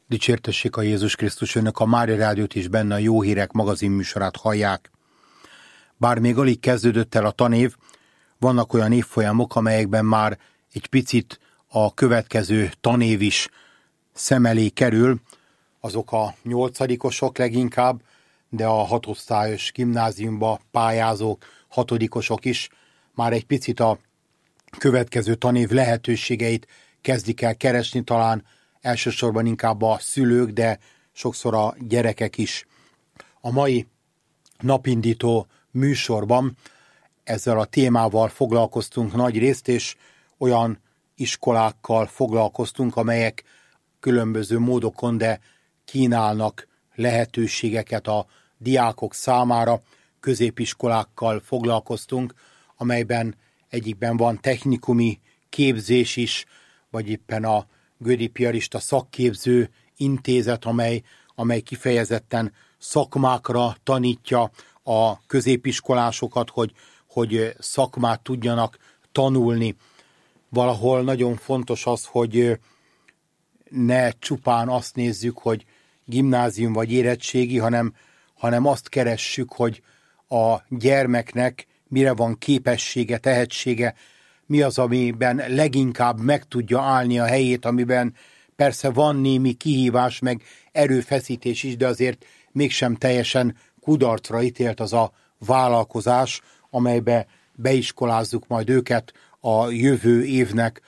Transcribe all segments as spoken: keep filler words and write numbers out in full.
Dicsértessék a Jézus Krisztus, önök a Mária Rádiót és benne a Jó Hírek magazin műsorát hallják. Bár még alig kezdődött el a tanév, vannak olyan évfolyamok, amelyekben már egy picit a következő tanév is szem elé kerül, azok a nyolcadikosok leginkább, de a hatosztályos gimnáziumba pályázók, hatodikosok is már egy picit a következő tanév lehetőségeit kezdik el keresni, talán elsősorban inkább a szülők, de sokszor a gyerekek is. A mai napindító műsorban ezzel a témával foglalkoztunk nagy részt, és olyan iskolákkal foglalkoztunk, amelyek különböző módokon, de kínálnak lehetőségeket a diákok számára. Középiskolákkal foglalkoztunk, amelyben egyikben van technikumi képzés is, vagy éppen a Gödi Piarista Szakképző Intézet, amely, amely kifejezetten szakmákra tanítja a középiskolásokat, hogy, hogy szakmát tudjanak tanulni. Valahol nagyon fontos az, hogy ne csupán azt nézzük, hogy gimnázium vagy érettségi, hanem, hanem azt keressük, hogy a gyermeknek mire van képessége, tehetsége, mi az, amiben leginkább meg tudja állni a helyét, amiben persze van némi kihívás, meg erőfeszítés is, de azért mégsem teljesen kudarcra ítélt az a vállalkozás, amelybe beiskolázzuk majd őket a jövő évnek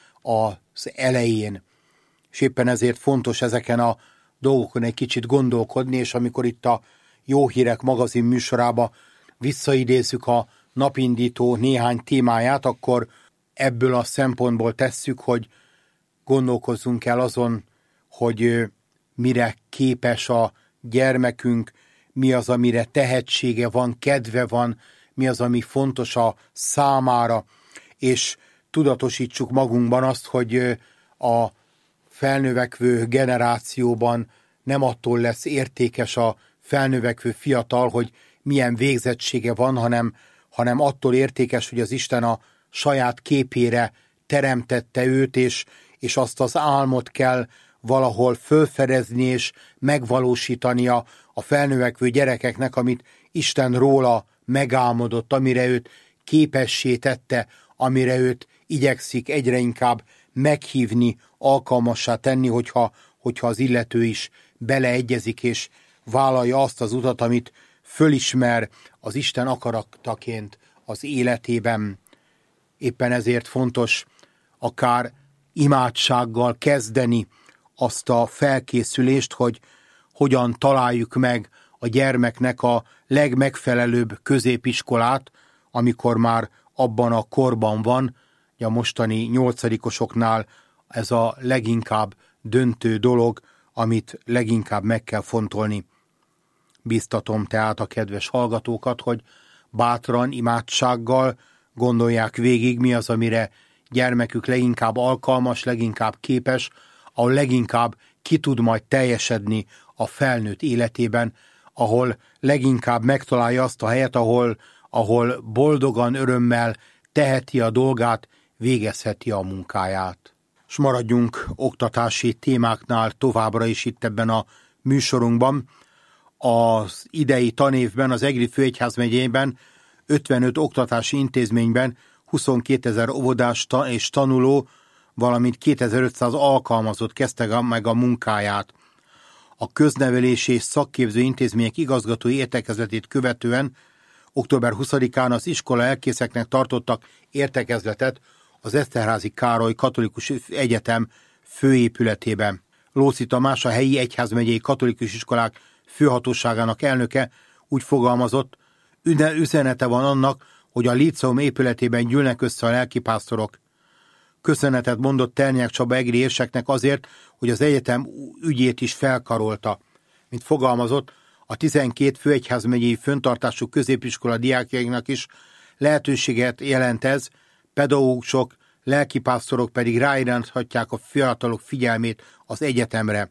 az elején. És éppen ezért fontos ezeken a dolgokon egy kicsit gondolkodni, és amikor itt a Jó Hírek magazin műsorába visszaidézzük a napindító néhány témáját, akkor ebből a szempontból tesszük, hogy gondolkozzunk el azon, hogy mire képes a gyermekünk, mi az, amire tehetsége van, kedve van, mi az, ami fontos a számára, és tudatosítsuk magunkban azt, hogy a felnövekvő generációban nem attól lesz értékes a felnövekvő fiatal, hogy milyen végzettsége van, hanem, hanem attól értékes, hogy az Isten a saját képére teremtette őt, és, és azt az álmot kell valahol fölfedezni és megvalósítania a felnövekvő gyerekeknek, amit Isten róla megálmodott, amire őt képessé tette, amire őt igyekszik egyre inkább meghívni, alkalmassá tenni, hogyha, hogyha az illető is beleegyezik és vállalja azt az utat, amit fölismer az Isten akarataként az életében. Éppen ezért fontos akár imádsággal kezdeni azt a felkészülést, hogy hogyan találjuk meg a gyermeknek a legmegfelelőbb középiskolát, amikor már abban a korban van. A mostani nyolcadikosoknál ez a leginkább döntő dolog, amit leginkább meg kell fontolni. Biztatom tehát a kedves hallgatókat, hogy bátran, imádsággal gondolják végig, mi az, amire gyermekük leginkább alkalmas, leginkább képes, ahol leginkább ki tud majd teljesedni a felnőtt életében, ahol leginkább megtalálja azt a helyet, ahol, ahol boldogan, örömmel teheti a dolgát, végezheti a munkáját. És maradjunk oktatási témáknál továbbra is itt ebben a műsorunkban. Az idei tanévben az Egri főegyházmegyében ötvenöt oktatási intézményben huszonkétezer óvodás és tanuló, valamint kétezer-ötszáz alkalmazott kezdte meg a munkáját. A köznevelési és szakképző intézmények igazgatói értekezletét követően október huszadikán az iskola elkészeknek tartottak értekezletet az Eszterházy Károly Katolikus Egyetem főépületében. Lóczy Tamás, a helyi egyházmegyei katolikus iskolák főhatóságának elnöke úgy fogalmazott, üzenete van annak, hogy a líceum épületében gyűlnek össze a lelkipásztorok. Köszönetet mondott Ternyák Csaba egri érseknek azért, hogy az egyetem ügyét is felkarolta. Mint fogalmazott, a tizenkét főegyházmegyei föntartású középiskola diákjainak is lehetőséget jelent ez, pedagógusok, lelkipásztorok pedig ráirányíthatják a fiatalok figyelmét az egyetemre.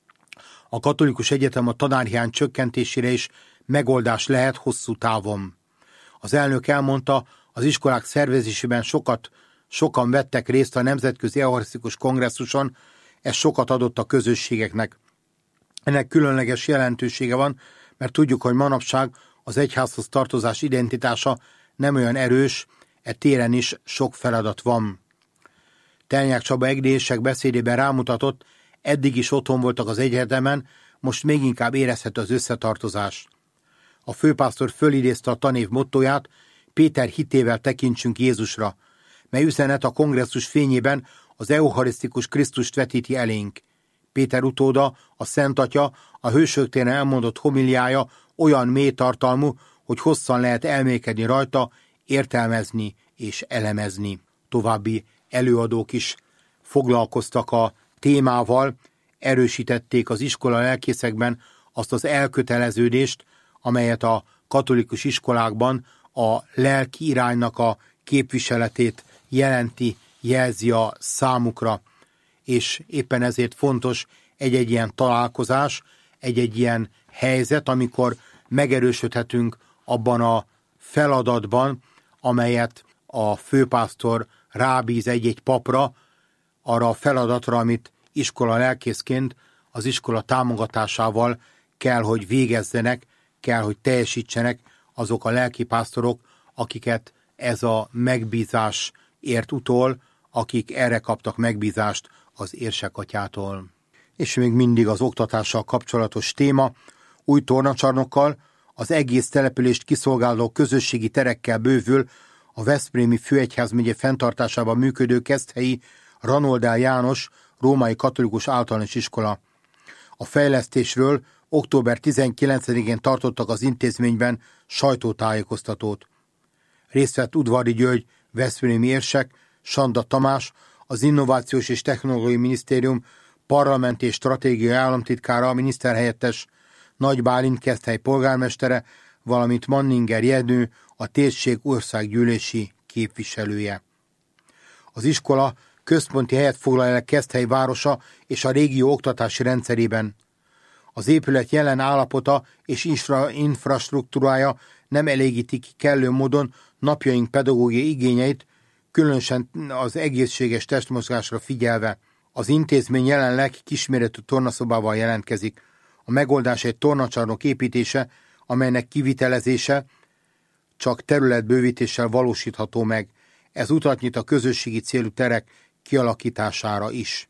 A katolikus egyetem a tanárhiány csökkentésére is megoldás lehet hosszú távon. Az elnök elmondta, az iskolák szervezésében sokat, sokan vettek részt a Nemzetközi Eucharisztikus Kongresszuson, ez sokat adott a közösségeknek. Ennek különleges jelentősége van, mert tudjuk, hogy manapság az egyházhoz tartozás identitása nem olyan erős, e téren is sok feladat van. Telnyák Csaba egdélyesek beszédében rámutatott, eddig is otthon voltak az egyetemen, most még inkább érezhető az összetartozás. A főpásztor fölidézte a tanév mottóját, Péter hitével tekintsünk Jézusra, mely üzenet a kongresszus fényében az eucharisztikus Krisztust vetíti elénk. Péter utóda, a Szent Atya, a hősök téren elmondott homiliája olyan mély tartalmú, hogy hosszan lehet elmélkedni rajta, értelmezni és elemezni. További előadók is foglalkoztak a témával, erősítették az iskola lelkészekben azt az elköteleződést, amelyet a katolikus iskolákban a lelki iránynak a képviseletét jelenti, jelzi a számukra, és éppen ezért fontos egy-egy ilyen találkozás, egy-egy ilyen helyzet, amikor megerősödhetünk abban a feladatban, amelyet a főpásztor rábíz egy-egy papra, arra a feladatra, amit iskola lelkészként az iskola támogatásával kell, hogy végezzenek, kell, hogy teljesítsenek azok a lelkipásztorok, akiket ez a megbízás ért utol, akik erre kaptak megbízást az Érsek-atyától. És még mindig az oktatással kapcsolatos téma, új tornacsarnokkal, az egész települést kiszolgáló közösségi terekkel bővül a veszprémi főegyházmegye fenntartásában működő Keszthelyi Ranoldál János római katolikus általános iskola. A fejlesztésről október tizenkilencedikén tartottak az intézményben sajtótájékoztatót. Részt vett Udvari György veszprémi érsek, Sanda Tamás, az Innovációs és Technológiai Minisztérium parlamenti és stratégiai államtitkára, a miniszterhelyettes, Nagy Bálint Keszthely polgármestere, valamint Manninger Jenő, a térség országgyűlési képviselője. Az iskola központi helyet foglal el Keszthely városa és a régió oktatási rendszerében. Az épület jelen állapota és infra, infrastruktúrája nem elégíti ki kellő módon napjaink pedagógiai igényeit, különösen az egészséges testmozgásra figyelve. Az intézmény jelenleg kisméretű tornaszobával jelentkezik. A megoldás egy tornacsarnok építése, amelynek kivitelezése csak területbővítéssel valósítható meg. Ez utat nyit a közösségi célú terek kialakítására is.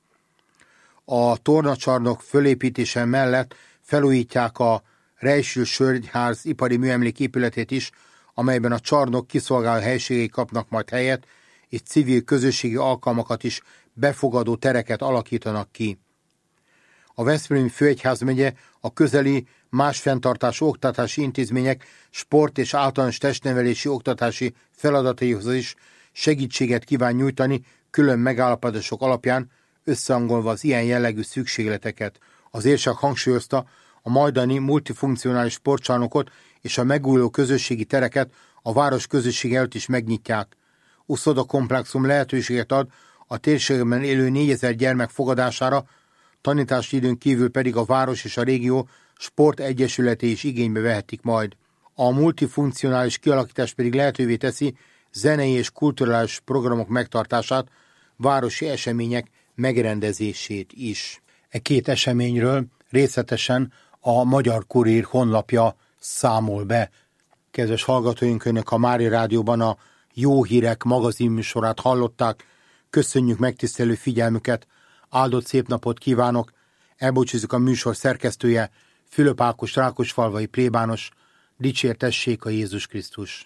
A tornacsarnok fölépítése mellett felújítják a Rejsül-Sörgyház ipari műemlék épületét is, amelyben a csarnok kiszolgáló helységei kapnak majd helyet, és civil közösségi alkalmakat is befogadó tereket alakítanak ki. A veszprémi főegyházmegye a közeli más fenntartású oktatási intézmények sport és általános testnevelési oktatási feladataihoz is segítséget kíván nyújtani külön megállapodások alapján, összehangolva az ilyen jellegű szükségleteket. Az érsek hangsúlyozta, a majdani multifunkcionális sportcsarnokot és a megújuló közösségi tereket a város közösség előtt is megnyitják. Uszoda komplexum lehetőséget ad a térségben élő négyezer gyermek fogadására, tanítási időn kívül pedig a város és a régió sportegyesületei is igénybe vehetik majd. A multifunkcionális kialakítás pedig lehetővé teszi zenei és kulturális programok megtartását, városi események megrendezését is. E két eseményről részletesen a Magyar Kurír honlapja számol be. Kedves hallgatóink, önök a Mária Rádióban a Jó Hírek magazinműsorát hallották. Köszönjük megtisztelő figyelmüket, áldott szép napot kívánok, elbúcsúzik a műsor szerkesztője, Fülöp Ákos rákosfalvai plébános, dicsértessék a Jézus Krisztus.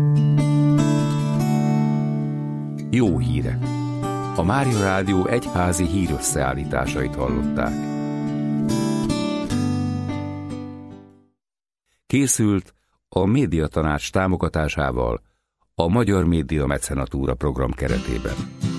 Jó hírek! A Mária Rádió egyházi hírösszeállításait hallották. Készült a Médiatanács támogatásával a Magyar Média Mecenatúra program keretében.